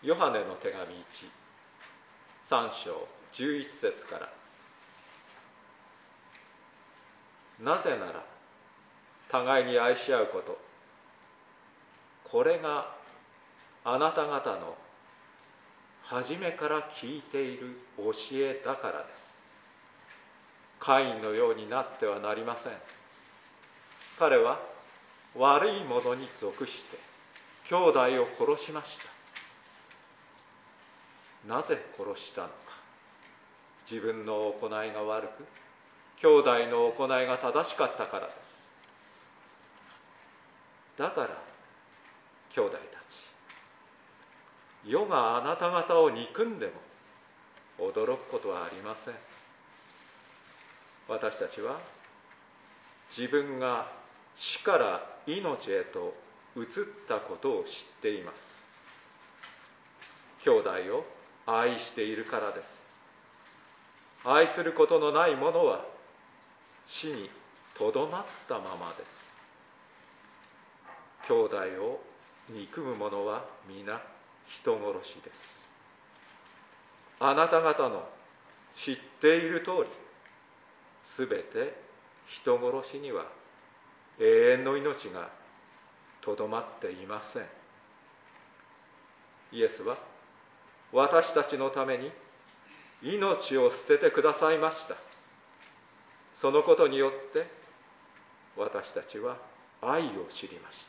ヨハネの手紙13章11節から。なぜなら互いに愛し合うこと、これがあなた方の初めから聞いている教えだからです。カインのようになってはなりません。彼は悪いものに属して兄弟を殺しました。なぜ殺したのか。自分の行いが悪く、兄弟の行いが正しかったからです。だから兄弟たち、世があなた方を憎んでも驚くことはありません。私たちは自分が死から命へと移ったことを知っています。兄弟を愛しているからです。愛することのない者は死にとどまったままです。兄弟を憎む者は皆人殺しです。あなた方の知っている通り、すべて人殺しには永遠の命がとどまっていません。イエスは私たちのために命を捨ててくださいました。そのことによって私たちは愛を知りました。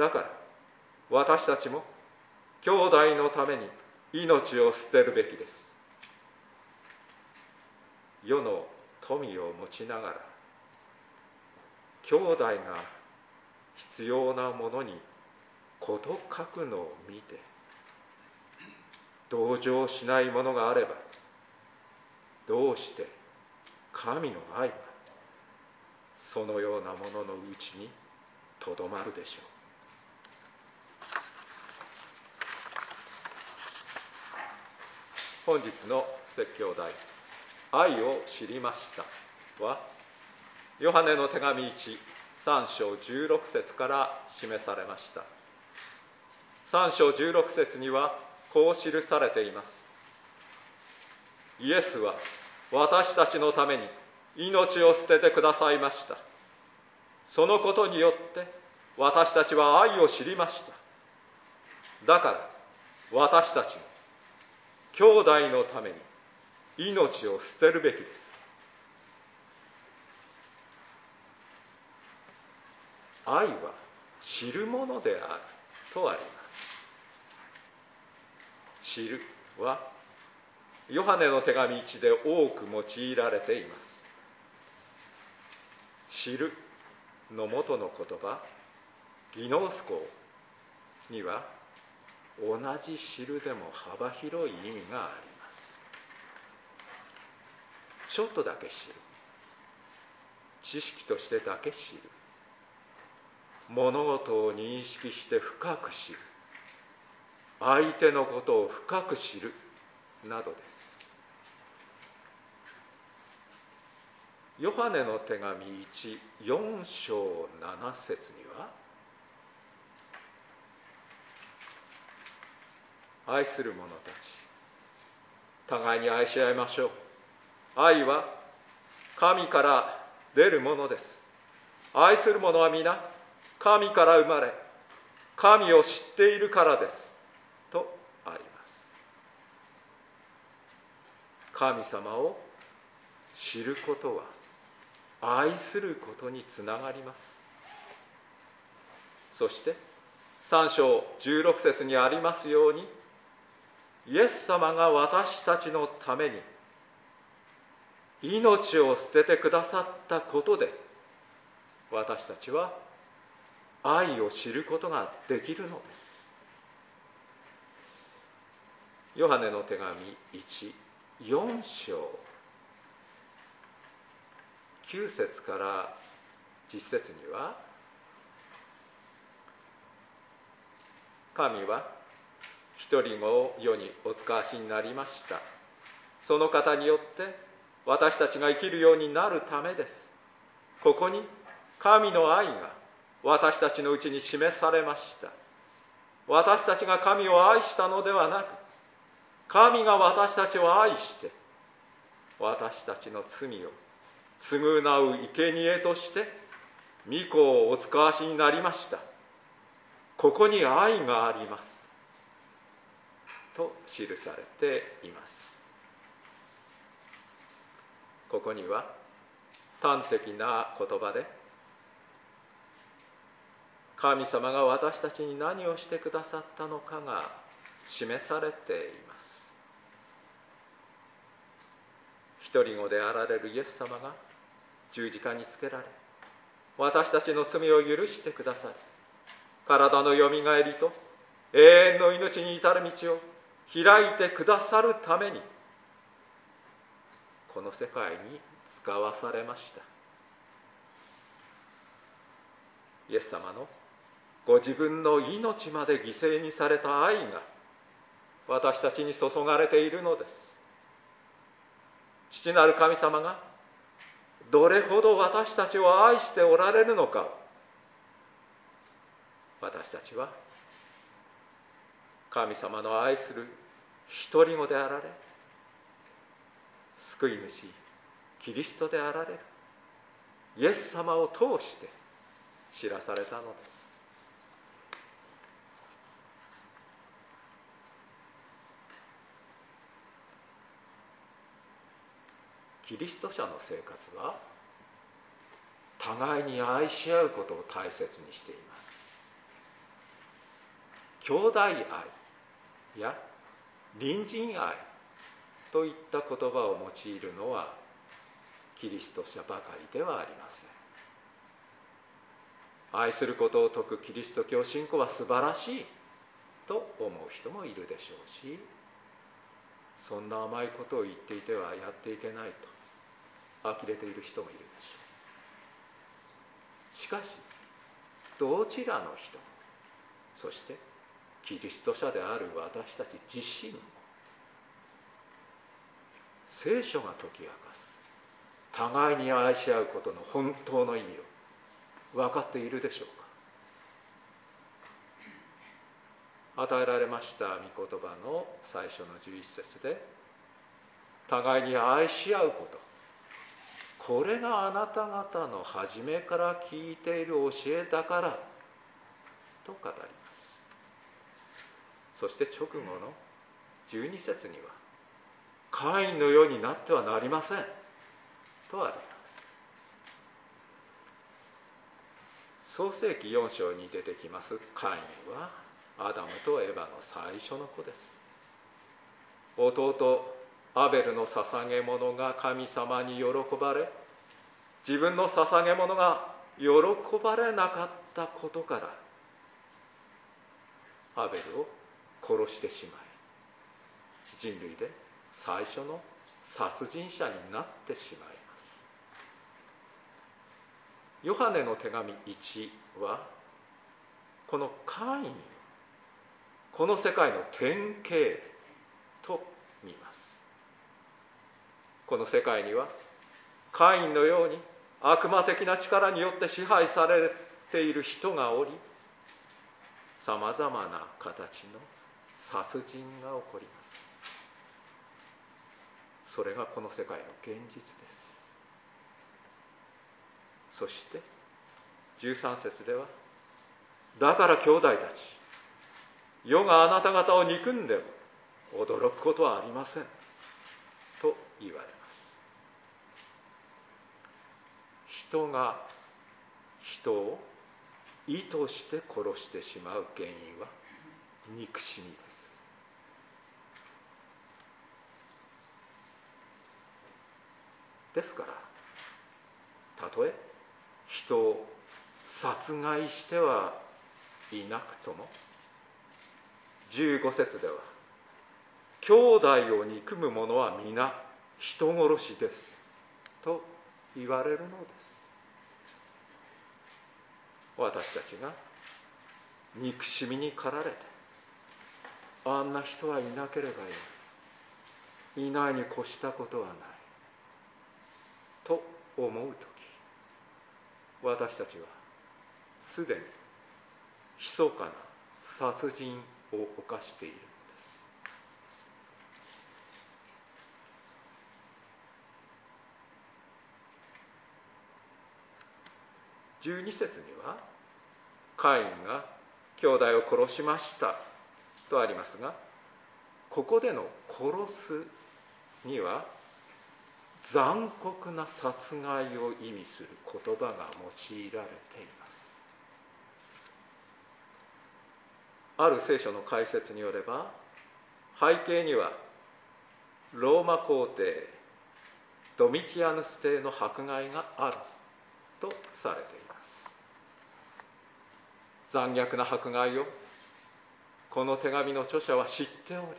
だから私たちも兄弟のために命を捨てるべきです。世の富を持ちながら兄弟が必要なものに事欠くのを見て同情しないものがあれば、どうして神の愛がそのようなもののうちにとどまるでしょう。本日の説教題、愛を知りましたは、ヨハネの手紙13章16節から示されました。3章16節にはこう記されています。イエスは私たちのために命を捨ててくださいました。そのことによって私たちは愛を知りました。だから私たちも兄弟のために命を捨てるべきです。愛は知るものであるとあります。知るはヨハネの手紙1で多く用いられています。知るの元の言葉、ギノースコには同じ知るでも幅広い意味があります。ちょっとだけ知る、知識としてだけ知る、物事を認識して深く知る、相手のことを深く知るなどです。ヨハネの手紙4章7節には、愛する者たち、互いに愛し合いましょう。愛は神から出るものです。愛する者は皆神から生まれ、神を知っているからですとあります。神様を知ることは愛することにつながります。そして3章16節にありますように、イエス様が私たちのために命を捨ててくださったことで、私たちは愛を知ることができるのです。ヨハネの手紙4章9節から10節には、神は一人子を世にお使わしになりました。その方によって私たちが生きるようになるためです。ここに神の愛が私たちのうちに示されました。 私たちが神を愛したのではなく、神が私たちを愛して私たちの罪を償う生贄として御子をお使わしになりました。ここに愛がありますと記されています。ここには端的な言葉で、神様が私たちに何をしてくださったのかが示されています。一人子であられるイエス様が十字架につけられ、私たちの罪を許してくださり、体のよみがえりと永遠の命に至る道を開いてくださるために、この世界に使わされました。イエス様のご自分の命まで犠牲にされた愛が私たちに注がれているのです。父なる神様がどれほど私たちを愛しておられるのか、私たちは神様の愛する一人子であられ、救い主キリストであられるイエス様を通して知らされたのです。キリスト者の生活は互いに愛し合うことを大切にしています。兄弟愛や隣人愛といった言葉を用いるのはキリスト者ばかりではありません。愛することを説くキリスト教信仰は素晴らしいと思う人もいるでしょうし、そんな甘いことを言っていてはやっていけないと呆れている人もいるでしょう。しかしどちらの人、そしてキリスト者である私たち自身も、聖書が説き明かす互いに愛し合うことの本当の意味を分かっているでしょうか。与えられました御言葉の最初の11節で、互いに愛し合うこと、これがあなた方の初めから聞いている教えだからと語ります。そして直後の12節には、カインのようになってはなりませんとあります。創世記4章に出てきますカインはアダムとエバの最初の子です。弟アベルの捧げ物が神様に喜ばれ、自分の捧げ物が喜ばれなかったことから、アベルを殺してしまい、人類で最初の殺人者になってしまいます。ヨハネの手紙1は、このカインをこの世界の典型と見ます。この世界にはカインのように悪魔的な力によって支配されている人がおり、さまざまな形の殺人が起こります。それがこの世界の現実です。そして13節では、だから兄弟たち、世があなた方を憎んでも驚くことはありませんと言われます。人が人を意図して殺してしまう原因は憎しみです。ですから、たとえ人を殺害してはいなくとも、15節では、兄弟を憎む者は皆人殺しですと言われるのです。私たちが憎しみに駆られて、あんな人はいなければよい、いないに越したことはないと思うとき、私たちはすでに密かな殺人を犯しているのです。12節にはカインが兄弟を殺しましたとありますが、ここでの殺すには残酷な殺害を意味する言葉が用いられています。ある聖書の解説によれば、背景にはローマ皇帝ドミティアヌス帝の迫害があるとされています。残虐な迫害をこの手紙の著者は知っており、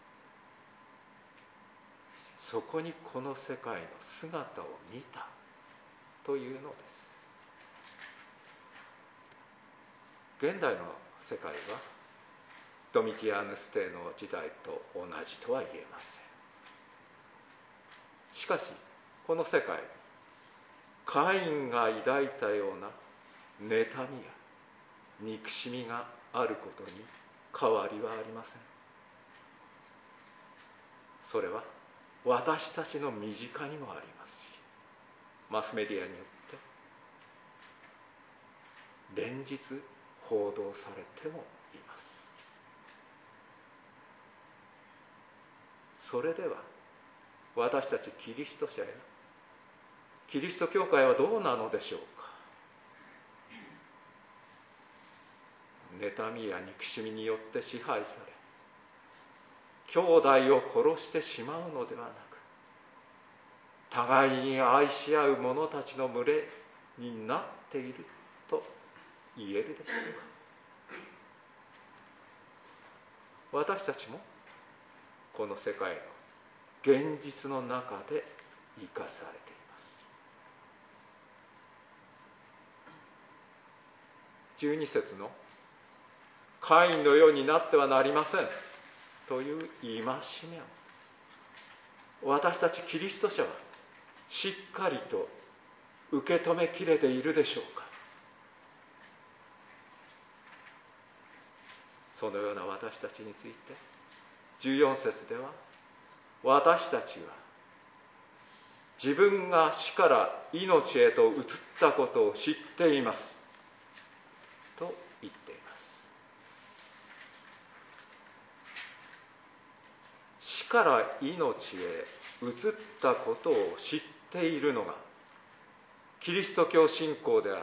そこにこの世界の姿を見たというのです。現代の世界はドミティアヌス帝の時代と同じとは言えません。しかしこの世界、カインが抱いたような妬みや憎しみがあることに変わりはありません。それは私たちの身近にもありますし、マスメディアによって連日報道されてもいます。それでは私たちキリスト者やキリスト教会はどうなのでしょうか。妬みや憎しみによって支配され、兄弟を殺してしまうのではなく、互いに愛し合う者たちの群れになっていると言えるでしょうか。私たちもこの世界の現実の中で生かされています。12節のカインのようになってはなりませんという戒めを、私たちキリスト者はしっかりと受け止めきれているでしょうか。そのような私たちについて14節では、私たちは自分が死から命へと移ったことを知っていますと言っています。死から命へ移ったことを知っているのがキリスト教信仰であり、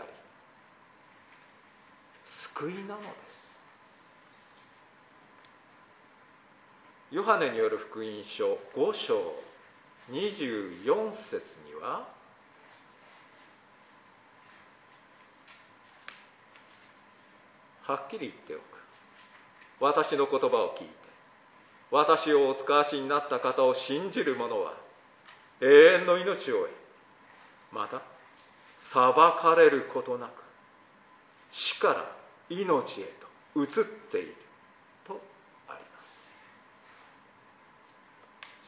救いなのです。ヨハネによる福音書5章24節には、はっきり言っておく。私の言葉を聞いて、私をお使わしになった方を信じる者は永遠の命を得、また裁かれることなく死から命へと移っているとあります。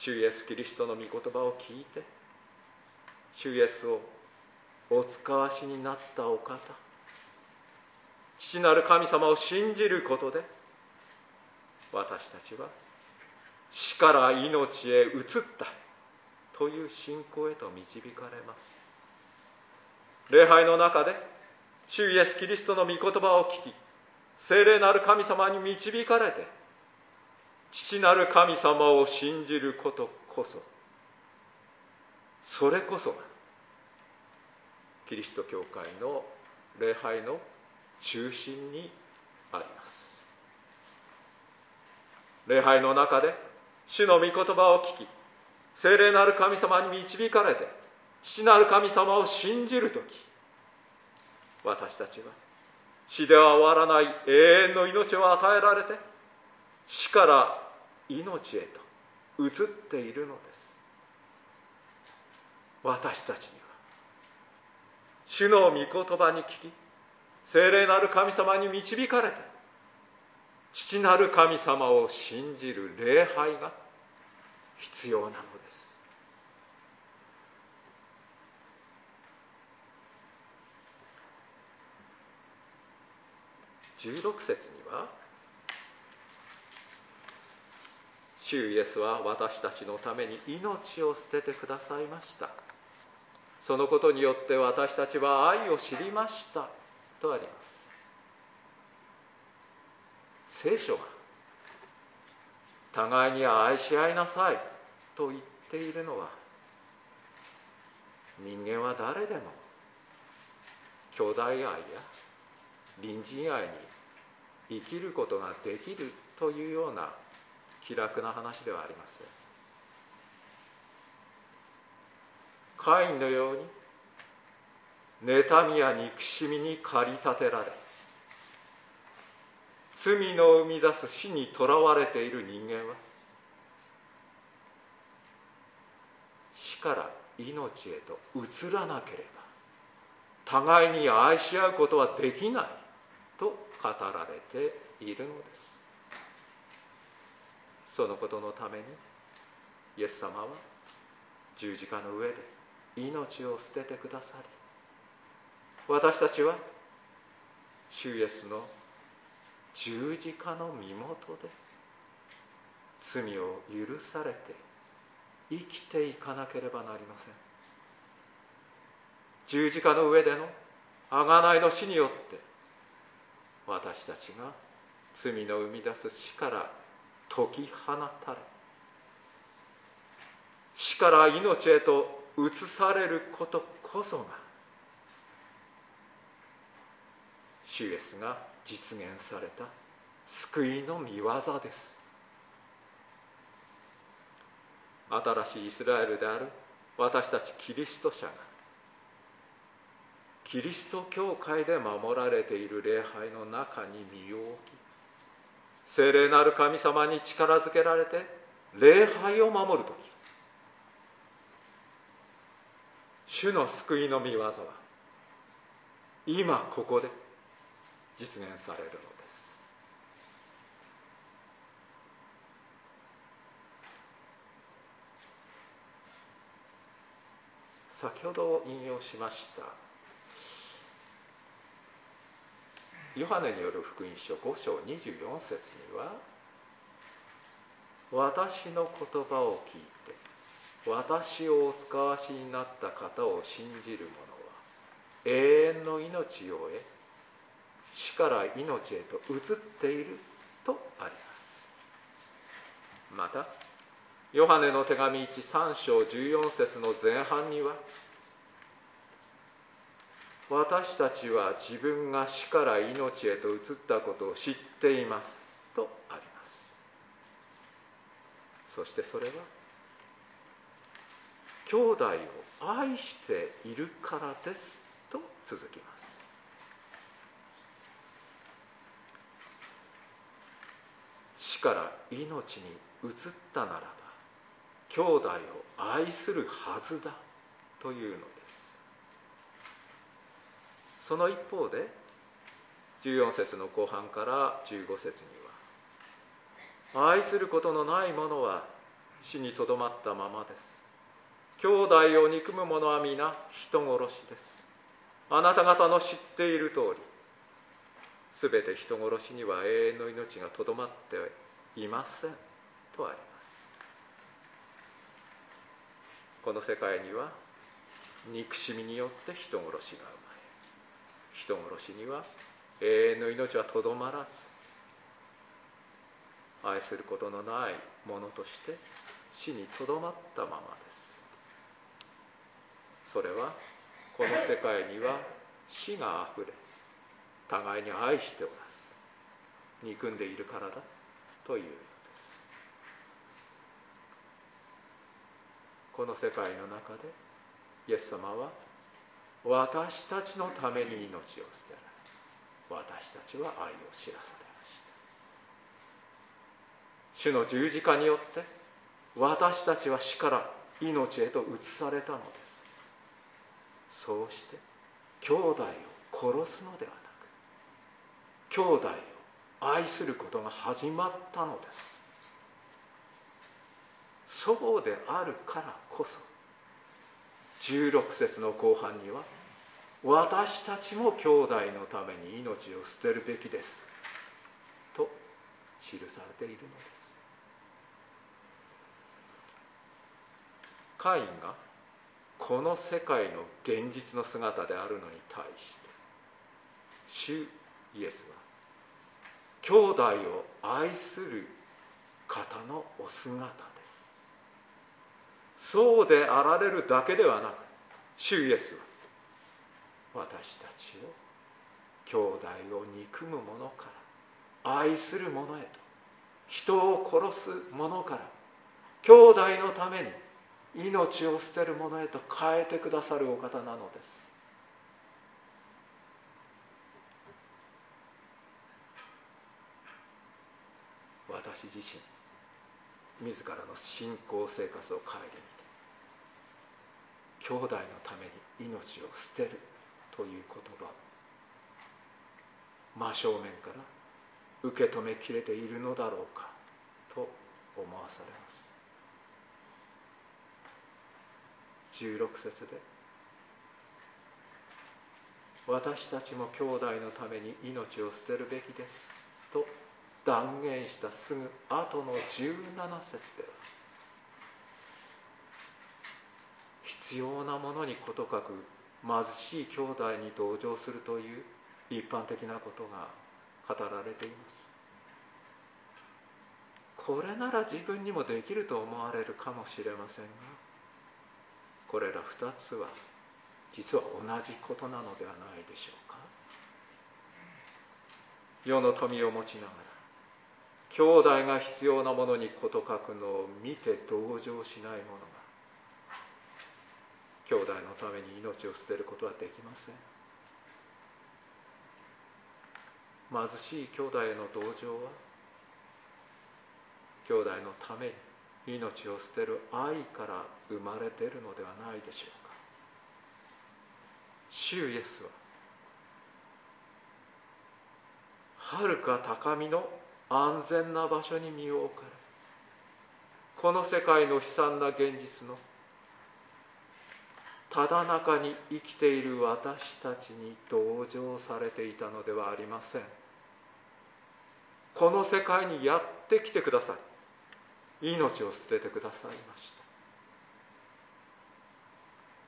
主イエスキリストの御言葉を聞いて、主イエスをお使わしになったお方、父なる神様を信じることで、私たちは死から命へ移ったという信仰へと導かれます。礼拝の中で主イエスキリストの御言葉を聞き、聖霊なる神様に導かれて父なる神様を信じることこそ、それこそがキリスト教会の礼拝の中心にあります。礼拝の中で主の御言葉を聞き、聖霊なる神様に導かれて父なる神様を信じるとき、私たちは死では終わらない永遠の命を与えられて、死から命へと移っているのです。私たちには主の御言葉に聞き、聖霊なる神様に導かれて父なる神様を信じる礼拝が必要なのです。16節には、 主イエスは私たちのために命を捨ててくださいました。そのことによって私たちは愛を知りましたとあります。聖書が互いに愛し合いなさいと言っているのは、人間は誰でも兄弟愛や隣人愛に生きることができるというような気楽な話ではありません。カインのように妬みや憎しみに駆り立てられ、罪の生み出す死にとらわれている人間は、死から命へと移らなければ互いに愛し合うことはできないと語られているのです。そのことのためにイエス様は十字架の上で命を捨ててくださり、私たちは主イエスの十字架の身元で罪を許されて生きていかなければなりません。十字架の上での贖いの死によって私たちが罪の生み出す死から解き放たれ、死から命へと移されることこそが主イエスが実現された救いの御業です。新しいイスラエルである私たちキリスト者がキリスト教会で守られている礼拝の中に身を置き、聖霊なる神様に力づけられて礼拝を守るとき、主の救いの御業は今ここで実現されるのです。先ほど引用しましたヨハネによる福音書5章24節には、私の言葉を聞いて私をお使わしになった方を信じる者は永遠の命を得、死から命へと移っているとあります。またヨハネの手紙3章14節の前半には、私たちは自分が死から命へと移ったことを知っていますとあります。そしてそれは兄弟を愛しているからですと続きます。死から命に移ったならば兄弟を愛するはずだというのです。その一方で14節の後半から15節には、愛することのない者は死にとどまったままです。兄弟を憎む者は皆人殺しです。あなた方の知っている通り、すべて人殺しには永遠の命がとどまっていませんとあります。この世界には憎しみによって人殺しが生まれ、人殺しには永遠の命はとどまらず、愛することのないものとして死にとどまったままです。それはこの世界には死があふれ、互いに愛しておらず憎んでいるからだというのです。この世界の中でイエス様は私たちのために命を捨てられ、私たちは愛を知らされました。主の十字架によって私たちは死から命へと移されたのです。そうして兄弟を殺すのではなく、兄弟を愛することが始まったのです。そうであるからこそ16節の後半には、私たちも兄弟のために命を捨てるべきですと記されているのです。 カインがこの世界の現実の姿であるのに対して主イエスは兄弟を愛する方のお姿です。そうであられるだけではなく、主イエスは私たちを兄弟を憎む者から愛する者へと、人を殺す者から兄弟のために命を捨てる者へと変えてくださるお方なのです。私自身、自らの信仰生活を顧みて、兄弟のために命を捨てるという言葉を真正面から受け止めきれているのだろうかと思わされます。16節で、私たちも兄弟のために命を捨てるべきですと断言したすぐ後の17節では、必要なものにことかく貧しい兄弟に同情するという一般的なことが語られています。これなら自分にもできると思われるかもしれませんが、これら2つは実は同じことなのではないでしょうか。世の富を持ちながら兄弟が必要なものに事欠くのを見て同情しない者が兄弟のために命を捨てることはできません。貧しい兄弟への同情は兄弟のために命を捨てる愛から生まれているのではないでしょうか。主イエスは遥か高みの安全な場所に身を置かれ、この世界の悲惨な現実のただ中に生きている私たちに同情されていたのではありません。この世界にやってきてください、命を捨ててくださいました。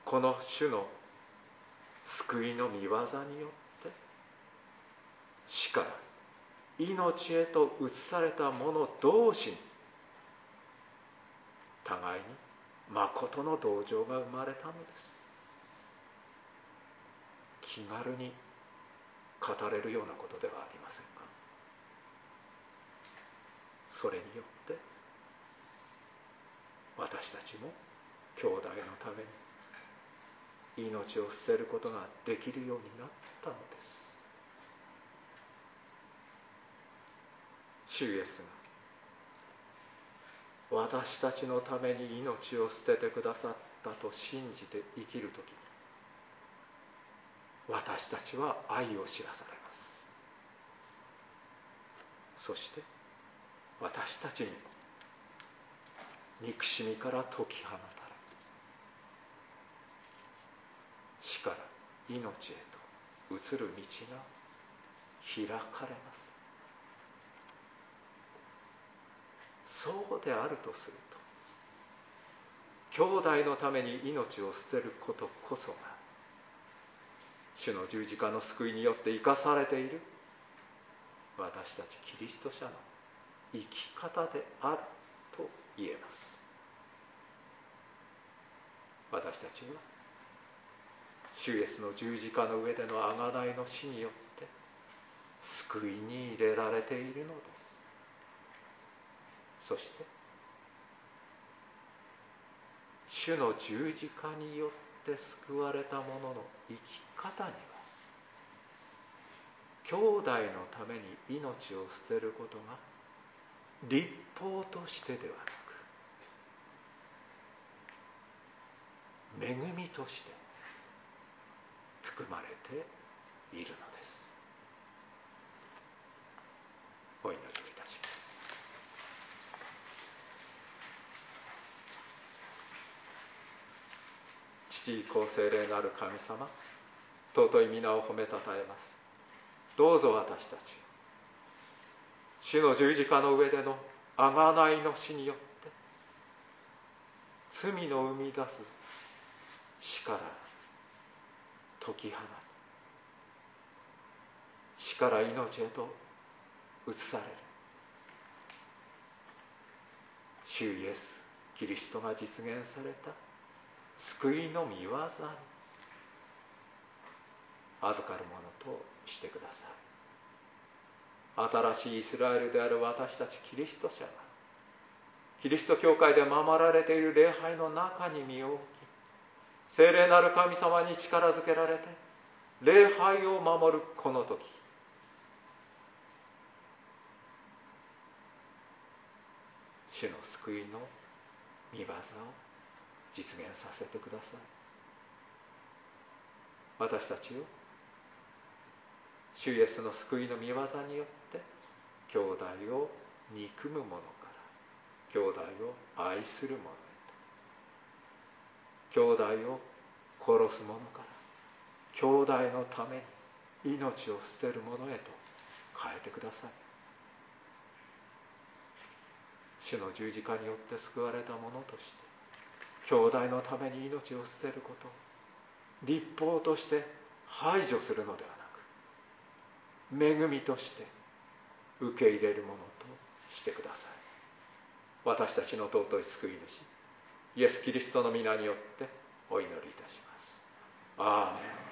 この主の救いの御業によって死から命へと移された者同士に互いに誠の同情が生まれたのです。気軽に語れるようなことではありませんか。それによって私たちも兄弟のために命を捨てることができるようになったのです。主イエスが私たちのために命を捨ててくださったと信じて生きるときに、私たちは愛を知らされます。そして私たちに憎しみから解き放たれ、死から命へと移る道が開かれます。そうであるとすると、兄弟のために命を捨てることこそが主の十字架の救いによって生かされている私たちキリスト者の生き方であると言えます。私たちは主イエスの十字架の上での贖いの死によって救いに入れられているのです。そして主の十字架によって救われた者の生き方には、兄弟のために命を捨てることが律法としてではなく、恵みとして含まれているのです。お祈りをいたします。父子聖霊なる神様、尊い皆を褒めたたえます。どうぞ私たちを主の十字架の上での贖いの死によって罪の生み出す死から解き放つ、死から命へと移される主イエスキリストが実現された救いの御業に預かるものとしてください。新しいイスラエルである私たちキリスト者がキリスト教会で守られている礼拝の中に身を置き、聖霊なる神様に力づけられて礼拝を守るこの時、主の救いの御業を実現させてください。私たちを主イエスの救いの御業によって兄弟を憎む者から兄弟を愛する者へと、兄弟を殺す者から兄弟のために命を捨てる者へと変えてください。主の十字架によって救われた者として兄弟のために命を捨てることを律法として排除するのではなく、恵みとして受け入れるものとしてください。私たちの尊い救い主イエス・キリストの皆によってお祈りいたします。アーメン。